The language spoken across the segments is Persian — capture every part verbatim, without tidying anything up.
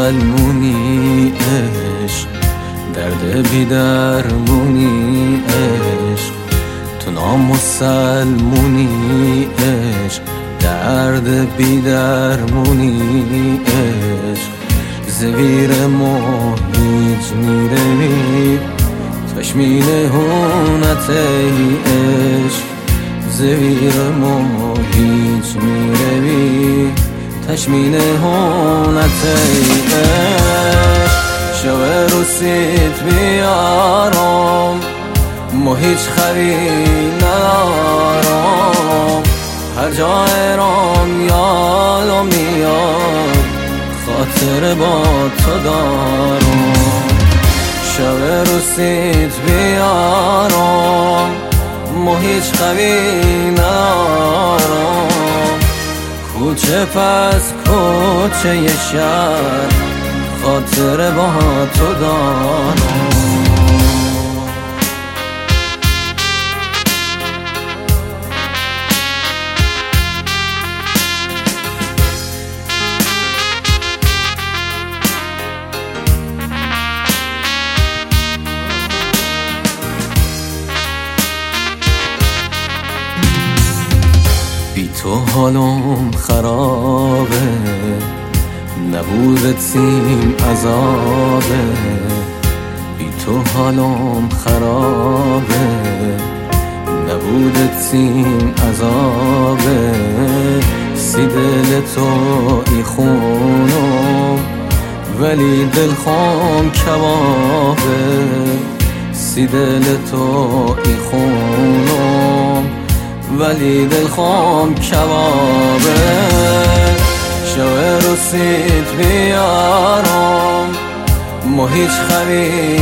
مسلمونی عشق، درد بی درمونی عشق، تو نامسلمونی عشق، درد بی درمونی عشق، زویر ما هیچ میروی تشمین هونت ای عشق، زویر ما هیچ میروی تشمین هونت ای عشق، شو روسیت بیارم ما هیچ خوی ندارم، هر جا ایران یادم میاد خاطر با تو دارم، شب روسیت بیارم ما هیچ خوی ندارم، کوچه پس کوچه ی شهر خاطر با تو دارم. بی تو حالم خرابه، نبودت سیم عذابه، بی تو حالم خرابه، نبودت سیم عذابه، سی دل تو ای خونم ولی دل خام کبابه، سی دل تو ای خونم ولی دل خام کبابه، شو روسیت بیارم ما هیچ خوی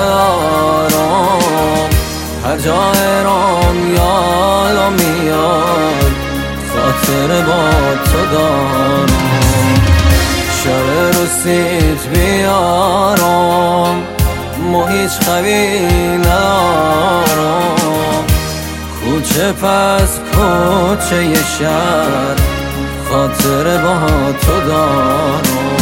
ندارم، هر جا ایران یادم میاد خاطر با تو دارم، شو روسیت بیارم ما هیچ خوی ندارم، کوچه پس کوچه ی شهر خاطر با تو دارم.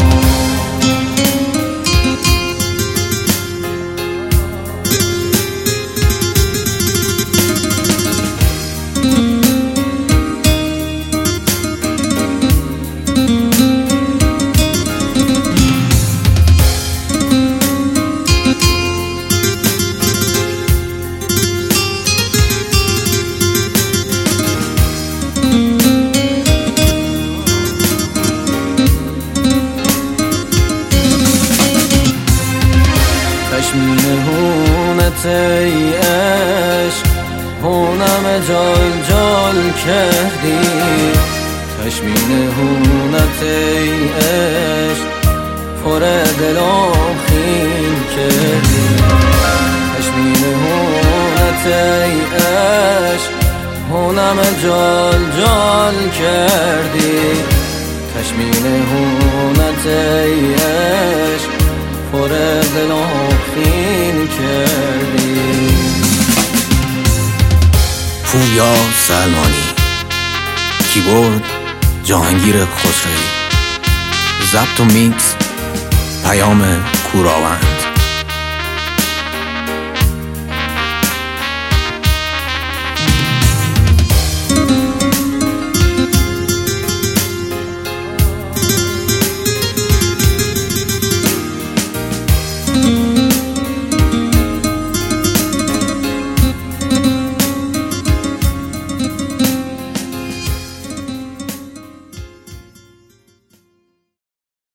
تشمین هونت ای عشق، هونم جال جال کردی، تشمین هونت ای عشق، پر دلم خیل کردی، تشمین هونت ای عشق، هونم جال جال کردی، تشمین هونت ای عشق، پر دلم خیل کردی. پویا سلمانی، کیبورد جهانگیر خسروی، ضبط و میکس پیام کوراوند.